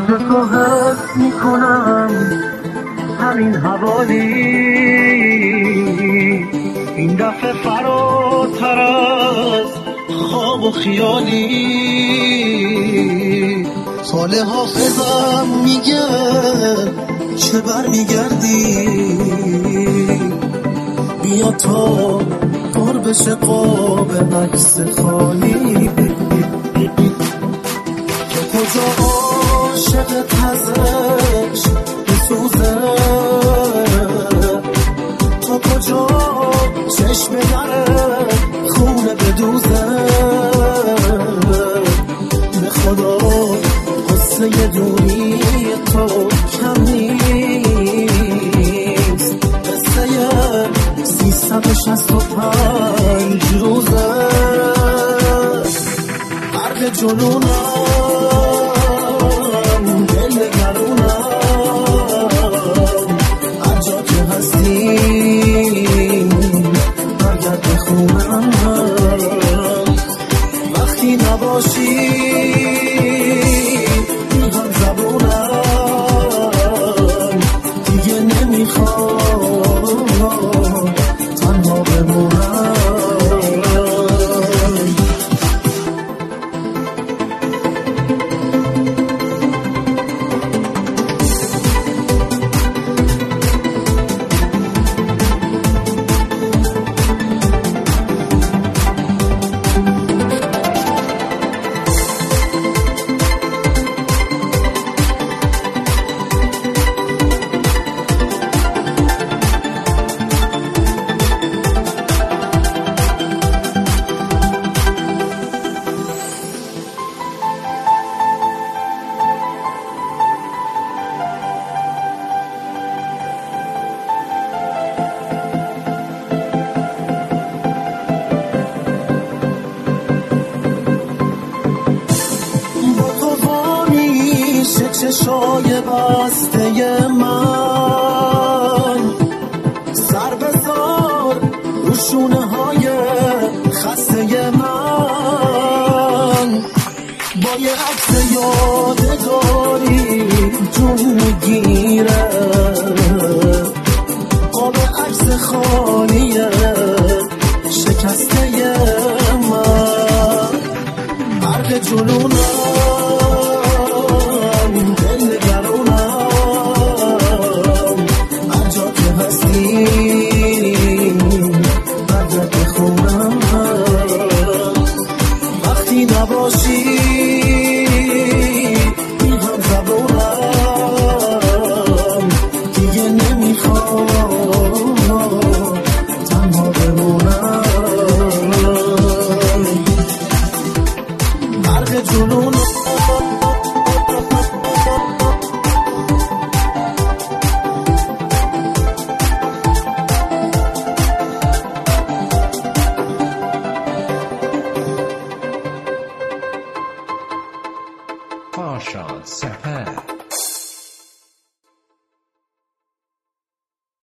تو حس میکنم همین حوالی، این دفعه فراتر از خواب و خیالی. ساله حافظم میگه چه بر میگردی، بیا تا پر بشه قاب عکس خالی. که کجا عاشق تزش بسوزه، تا کجا چشم نره خونه بدوزه. به خدا قصه دونی تو کم نیست، قصه 365 روزه. غرق جنونم، دل نگرونم، هر جا که هستی برگرد به خونم. وقتی نباشی میگم زبونم، دیگه نمیخوام تنها بمونم. چشای بسته من، سر بذار رو شونه های خسته من. با یه عکس یادگاری جون میگیره، قاب عکس خالیه شکسته من. غرق جنونم، وقتی نباشی میگم زبونم، دیگه نمیخوام تنها بمونم. غرق جنونم